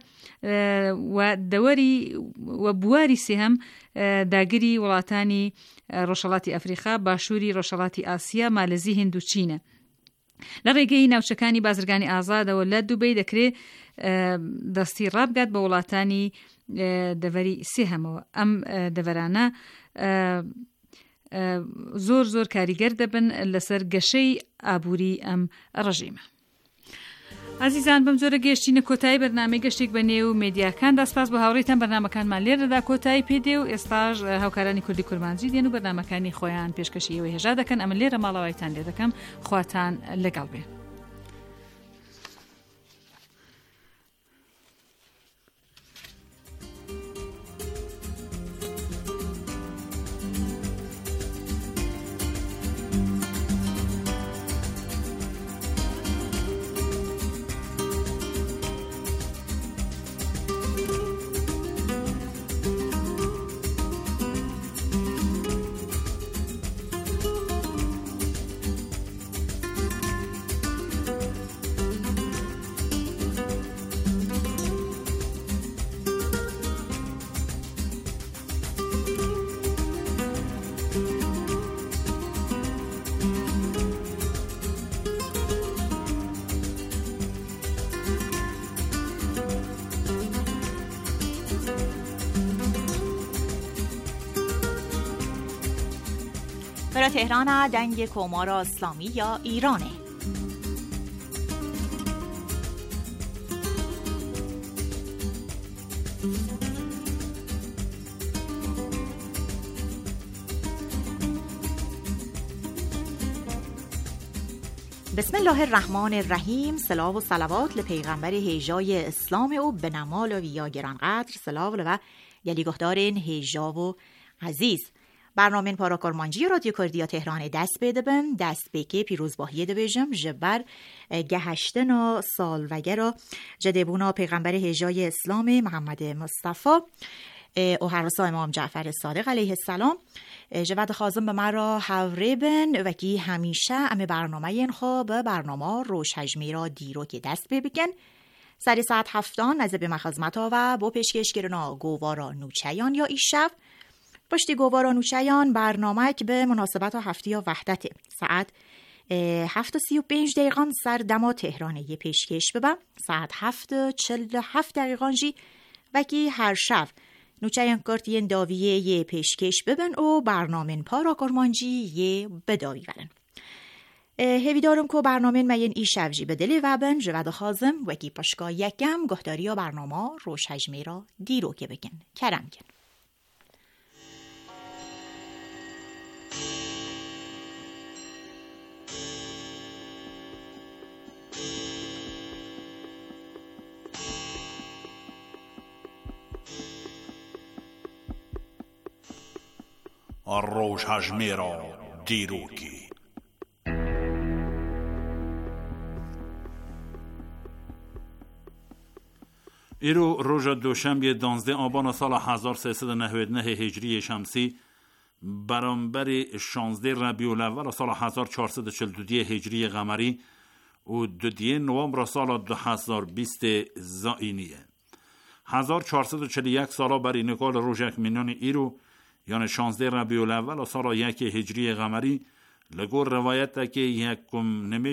و بواری سێهەم داگیری وڵاتانی ڕۆژهەڵاتی ئەفریقا، باشووری ڕۆژهەڵاتی ئاسیا، مالەزی، هند و چینە. لە ڕێگەی ناوچەکانی بازرگانی ئازادەوە لە دووبەی دەکرێت دەستی ڕابگات بە وڵاتانی دەڤەری سێهەمەوە. ئەم دەڤەرانە زۆر زۆر کاریگەر دەبن لەسەر گەشەی ئابووری ئەم ڕژیمە. عزیزان، بەم جۆرە گەشتینە کۆتایی بەرنامەی گەشتێک بە نێو مێدیاکان. دەسپاس بۆ هاوڕێتان. بەرنامەکانمان لێرەدا کۆتایی پێدێ و ئێستاژ هاوکارانی کوردی کورمانجی دێن و بەرنامەکانی خۆیان پێشکەشی ئێوە هێژا دەکەن. ئەمە لێرە ماڵەوەیتان لێ دەکەم. خواتان لەگەڵ بێ. برای تهران دنگ کومار اسلامی یا ایرانه. بسم الله الرحمن الرحیم. صلوات و صلوات لپیغمبر هیجای اسلام و به نمال و یا گرانقدر صلوات و یلی گهدارین هیجا و عزیز. برنامه پاراکارمانجی رادیو کردیا تهران دست بده بن دست بکه پیروزباهی دبیجم جبر گهشتنا سال وگرا جدبونا پیغمبر هیجای اسلام محمد مصطفی و هرسا امام جعفر صادق علیه السلام جواد خازم به مرا حوره بن و کی همیشه ام برنامه این خواب برنامه روش هجمی را دیرو که دست ببکن سری ساعت 7 از به مخازمتا و با پیشکش گرنا گوارا نوچیان یا ایشب پشتی گوارا نوچیان برنامه که به مناسبت هفته یا وحدت ساعت 7:35 سر دما تهران یه پیشکش ببم ساعت 7:47 جی و کی هر شب نوچیان کارتین داویه یه پیشکش ببن و برنامه پاراکارمانجی یه بداوی برن. هیوی دارم که برنامه مین ای شفجی بدلی و بن جواد خازم و کی پشکا یکم گهداری ها برنامه روش هجمی را دیرو که بکن کرم کن. روش هجمی را دیرو کی ایرو روز دوشنبه 12 آبان سال 1399 هجری شمسی برابر 16 ربیع الاول سال 1442 هجری قمری و 2 نوامبر سال 2020 زائینیه 1441 سال بر نکال روزک مینان ایرو یعنی 16 ربیع الاول سال 1 هجری قمری لگور روایت که یکم